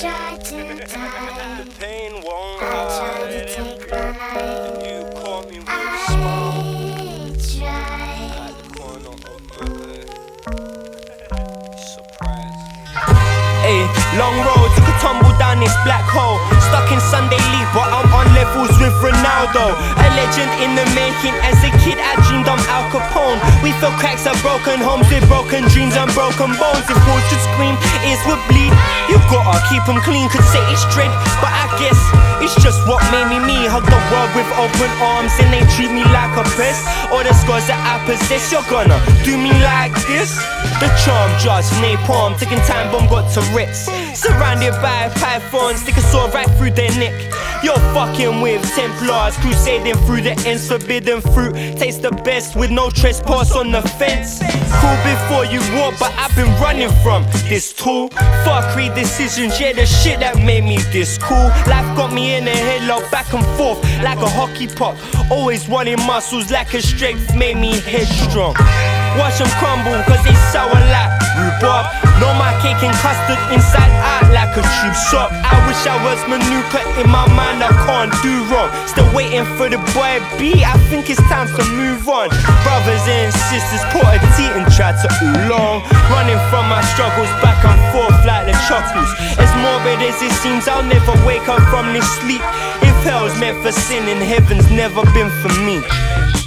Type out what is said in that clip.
tried to die. The pain won't I tried hide. to take my life. You caught me with a smile I tried. at the corner of my eye. Surprise. Ayy, long road, took a tumble down this black hole. Stuck in Sunday league, but I'm on levels with Ronaldo. A legend in the making. As a kid, I dreamed I'm Al Capone. We feel cracks at broken homes with broken dreams and broken bones. If walls should scream, ears would bleed. You gotta keep them clean, could say it's dread, but I guess it's just what made me me. Hug the world with open arms and they treat me like a pest. All the scars that I possess, you're gonna do me like this. The charm jars, napalm, taking time bomb got Tourette's. Surrounded by pythons, stick a sword right through their neck. You're fucking with Templars, crusading through the ends. Forbidden fruit tastes the best with no trespass on the fence. Cool before you walk, but I've been running from this tool. Fuck decisions, yeah, the shit that made me this cool. Life got me in a headlock, back and forth like a hockey puck. Always wanting muscles like a strength made me headstrong. Watch them crumble cause they sour like rhubarb. Know my cake and custard inside out like a tube shop. I wish I was Manuka, in my mind I can't do wrong. Still waiting for the boy B, I think it's time to move on. Brothers and sisters, pour a tea and try to oolong. Running from my struggles back and forth like the chuckles. As morbid as it seems, I'll never wake up from this sleep. If hell's meant for sin, and heaven's never been for me.